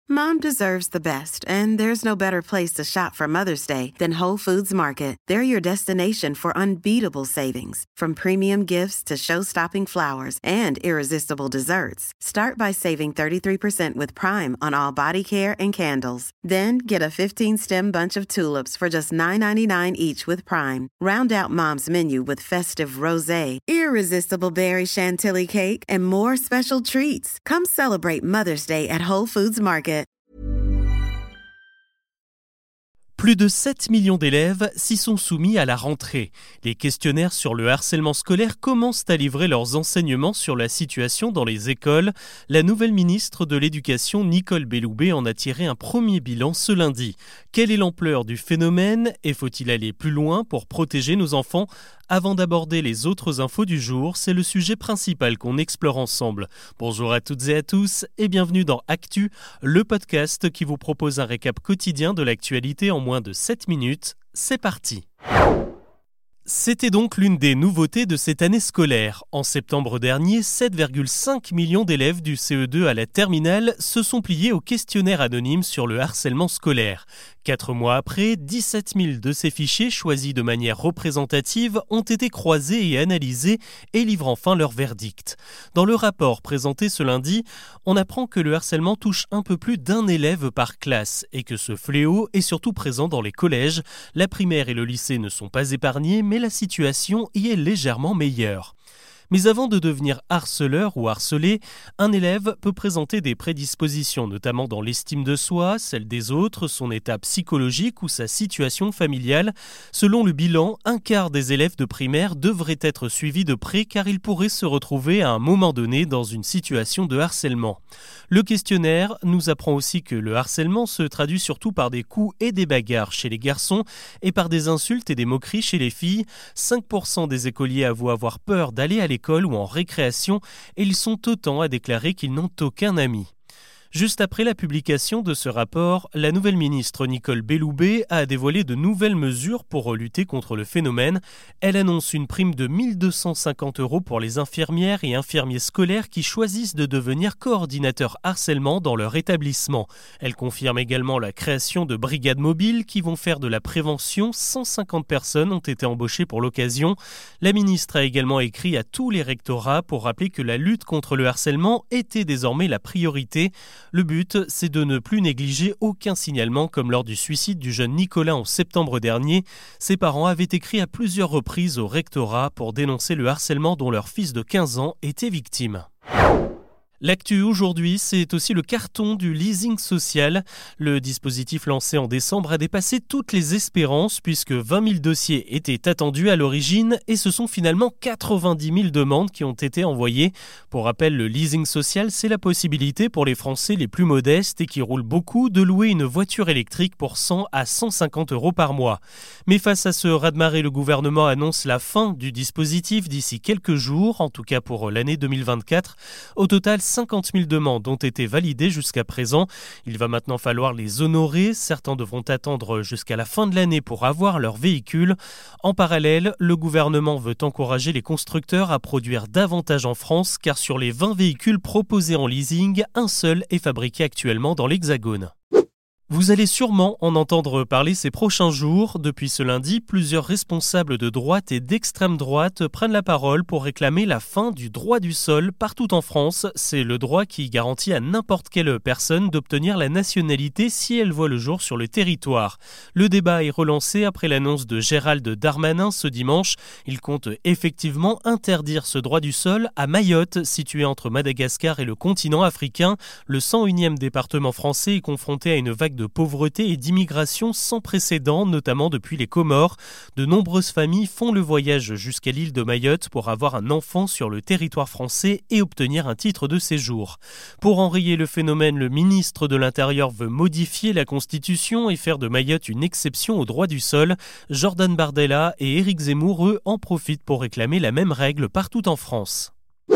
Mom deserves the best, and there's no better place to shop for Mother's Day than Whole Foods Market. They're your destination for unbeatable savings, from premium gifts to show-stopping flowers and irresistible desserts. Start by saving 33% with Prime on all body care and candles. Then get a 15-stem bunch of tulips for just $9.99 each with Prime. Round out Mom's menu with festive rosé, irresistible berry chantilly cake, and more special treats. Come celebrate Mother's Day at Whole Foods Market. Plus de 7 millions d'élèves s'y sont soumis à la rentrée. Les questionnaires sur le harcèlement scolaire commencent à livrer leurs enseignements sur la situation dans les écoles. La nouvelle ministre de l'Éducation, Nicole Belloubet, en a tiré un premier bilan ce lundi. Quelle est l'ampleur du phénomène et faut-il aller plus loin pour protéger nos enfants ? Avant d'aborder les autres infos du jour, c'est le sujet principal qu'on explore ensemble. Bonjour à toutes et à tous et bienvenue dans Actu, le podcast qui vous propose un récap quotidien de l'actualité en moins de 7 minutes. C'est parti. C'était donc l'une des nouveautés de cette année scolaire. En septembre dernier, 7,5 millions d'élèves du CE2 à la terminale se sont pliés au questionnaire anonyme sur le harcèlement scolaire. 4 mois après, 17 000 de ces fichiers, choisis de manière représentative, ont été croisés et analysés et livrent enfin leur verdict. Dans le rapport présenté ce lundi, on apprend que le harcèlement touche un peu plus d'un élève par classe et que ce fléau est surtout présent dans les collèges. La primaire et le lycée ne sont pas épargnés, mais la situation y est légèrement meilleure. Mais avant de devenir harceleur ou harcelé, un élève peut présenter des prédispositions, notamment dans l'estime de soi, celle des autres, son état psychologique ou sa situation familiale. Selon le bilan, un quart des élèves de primaire devraient être suivis de près car ils pourraient se retrouver à un moment donné dans une situation de harcèlement. Le questionnaire nous apprend aussi que le harcèlement se traduit surtout par des coups et des bagarres chez les garçons et par des insultes et des moqueries chez les filles. 5% des écoliers avouent avoir peur d'aller à l'école ou en récréation et ils sont autant à déclarer qu'ils n'ont aucun ami. Juste après la publication de ce rapport, la nouvelle ministre Nicole Belloubet a dévoilé de nouvelles mesures pour lutter contre le phénomène. Elle annonce une prime de 1 250 € pour les infirmières et infirmiers scolaires qui choisissent de devenir coordinateurs harcèlement dans leur établissement. Elle confirme également la création de brigades mobiles qui vont faire de la prévention. 150 personnes ont été embauchées pour l'occasion. La ministre a également écrit à tous les rectorats pour rappeler que la lutte contre le harcèlement était désormais la priorité. Le but, c'est de ne plus négliger aucun signalement comme lors du suicide du jeune Nicolas en septembre dernier. Ses parents avaient écrit à plusieurs reprises au rectorat pour dénoncer le harcèlement dont leur fils de 15 ans était victime. L'actu aujourd'hui, c'est aussi le carton du leasing social. Le dispositif lancé en décembre a dépassé toutes les espérances puisque 20 000 dossiers étaient attendus à l'origine et ce sont finalement 90 000 demandes qui ont été envoyées. Pour rappel, le leasing social, c'est la possibilité pour les Français les plus modestes et qui roulent beaucoup de louer une voiture électrique pour 100 à 150 € par mois. Mais face à ce raz-de-marée, le gouvernement annonce la fin du dispositif d'ici quelques jours, en tout cas pour l'année 2024. Au total, 50 000 demandes ont été validées jusqu'à présent. Il va maintenant falloir les honorer. Certains devront attendre jusqu'à la fin de l'année pour avoir leur véhicule. En parallèle, le gouvernement veut encourager les constructeurs à produire davantage en France car sur les 20 véhicules proposés en leasing, un seul est fabriqué actuellement dans l'Hexagone. Vous allez sûrement en entendre parler ces prochains jours. Depuis ce lundi, plusieurs responsables de droite et d'extrême droite prennent la parole pour réclamer la fin du droit du sol partout en France. C'est le droit qui garantit à n'importe quelle personne d'obtenir la nationalité si elle voit le jour sur le territoire. Le débat est relancé après l'annonce de Gérald Darmanin ce dimanche. Il compte effectivement interdire ce droit du sol à Mayotte, situé entre Madagascar et le continent africain. Le 101e département français est confronté à une vague de pauvreté et d'immigration sans précédent, notamment depuis les Comores. De nombreuses familles font le voyage jusqu'à l'île de Mayotte pour avoir un enfant sur le territoire français et obtenir un titre de séjour. Pour enrayer le phénomène, le ministre de l'Intérieur veut modifier la Constitution et faire de Mayotte une exception au droit du sol. Jordan Bardella et Éric Zemmour, eux, en profitent pour réclamer la même règle partout en France.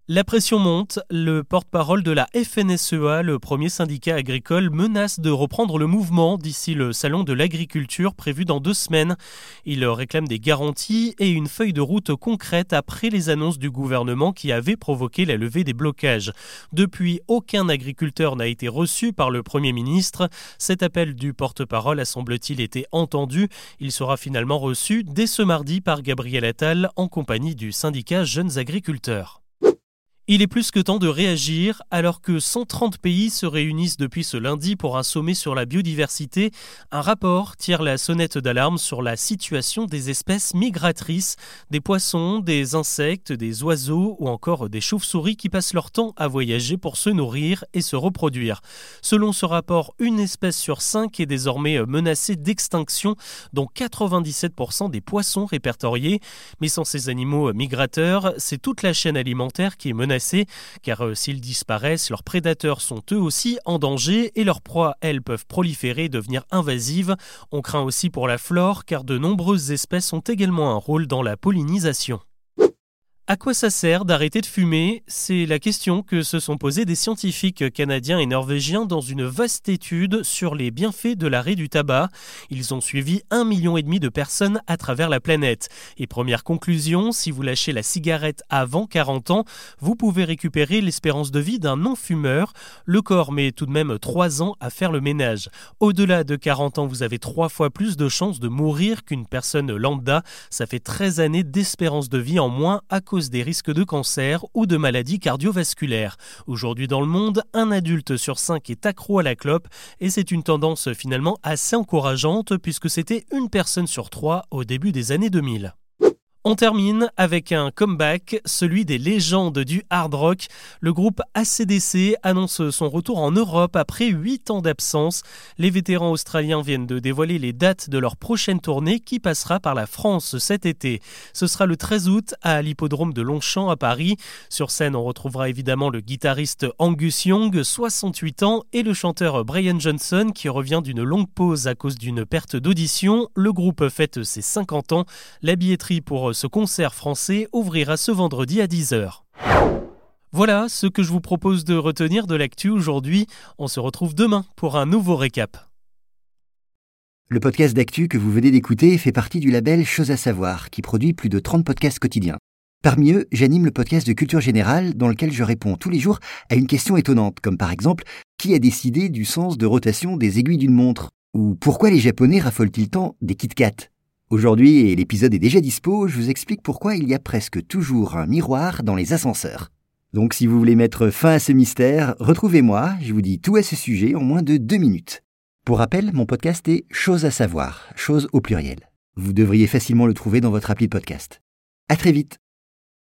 La pression monte, le porte-parole de la FNSEA, le premier syndicat agricole, menace de reprendre le mouvement d'ici le salon de l'agriculture prévu dans 2 semaines. Il réclame des garanties et une feuille de route concrète après les annonces du gouvernement qui avaient provoqué la levée des blocages. Depuis, aucun agriculteur n'a été reçu par le Premier ministre. Cet appel du porte-parole a semble-t-il été entendu. Il sera finalement reçu dès ce mardi par Gabriel Attal en compagnie du syndicat Jeunes Agriculteurs. Il est plus que temps de réagir alors que 130 pays se réunissent depuis ce lundi pour un sommet sur la biodiversité. Un rapport tire la sonnette d'alarme sur la situation des espèces migratrices, des poissons, des insectes, des oiseaux ou encore des chauves-souris qui passent leur temps à voyager pour se nourrir et se reproduire. Selon ce rapport, une espèce sur 5 est désormais menacée d'extinction, dont 97% des poissons répertoriés. Mais sans ces animaux migrateurs, c'est toute la chaîne alimentaire qui est menacée. Car s'ils disparaissent, leurs prédateurs sont eux aussi en danger et leurs proies, elles, peuvent proliférer et devenir invasives. On craint aussi pour la flore car de nombreuses espèces ont également un rôle dans la pollinisation. À quoi ça sert d'arrêter de fumer ? C'est la question que se sont posées des scientifiques canadiens et norvégiens dans une vaste étude sur les bienfaits de l'arrêt du tabac. Ils ont suivi 1,5 million de personnes à travers la planète. Et première conclusion, si vous lâchez la cigarette avant 40 ans, vous pouvez récupérer l'espérance de vie d'un non-fumeur. Le corps met tout de même 3 ans à faire le ménage. Au-delà de 40 ans, vous avez 3 fois plus de chances de mourir qu'une personne lambda. Ça fait 13 années d'espérance de vie en moins à cause des risques de cancer ou de maladies cardiovasculaires. Aujourd'hui dans le monde, 1 adulte sur 5 est accro à la clope et c'est une tendance finalement assez encourageante puisque c'était 1 personne sur 3 au début des années 2000. On termine avec un comeback, celui des légendes du hard rock. Le groupe AC/DC annonce son retour en Europe après 8 ans d'absence. Les vétérans australiens viennent de dévoiler les dates de leur prochaine tournée qui passera par la France cet été. Ce sera le 13 août à l'hippodrome de Longchamp à Paris. Sur scène, on retrouvera évidemment le guitariste Angus Young, 68 ans, et le chanteur Brian Johnson qui revient d'une longue pause à cause d'une perte d'audition. Le groupe fête ses 50 ans. La billetterie pour ce concert français ouvrira ce vendredi à 10h. Voilà ce que je vous propose de retenir de l'actu aujourd'hui. On se retrouve demain pour un nouveau récap. Le podcast d'actu que vous venez d'écouter fait partie du label Chose à savoir, qui produit plus de 30 podcasts quotidiens. Parmi eux, j'anime le podcast de Culture Générale, dans lequel je réponds tous les jours à une question étonnante, comme par exemple, qui a décidé du sens de rotation des aiguilles d'une montre ? Ou pourquoi les Japonais raffolent-ils tant des Kit Kat ? Aujourd'hui, et l'épisode est déjà dispo, je vous explique pourquoi il y a presque toujours un miroir dans les ascenseurs. Donc si vous voulez mettre fin à ce mystère, retrouvez-moi, je vous dis tout à ce sujet en moins de 2 minutes. Pour rappel, mon podcast est Chose à savoir, chose au pluriel. Vous devriez facilement le trouver dans votre appli de podcast. À très vite.